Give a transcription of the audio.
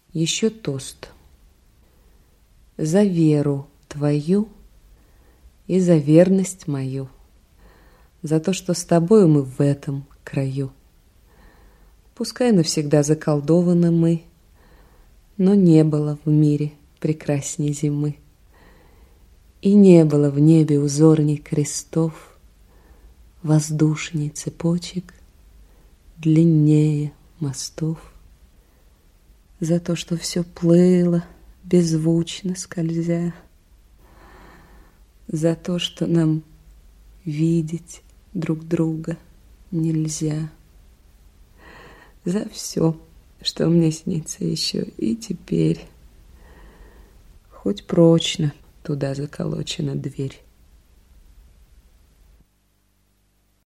Еще тост. За веру твою и за верность мою, за то, что с тобою мы в этом краю. Пускай навсегда заколдованы мы, но не было в мире прекрасней зимы, и не было в небе узорней крестов, воздушней цепочек, длиннее мостов. За то, что все плыло, беззвучно скользя, за то, что нам видеть друг друга нельзя, за все, что мне снится еще и теперь, хоть прочно туда заколочена дверь.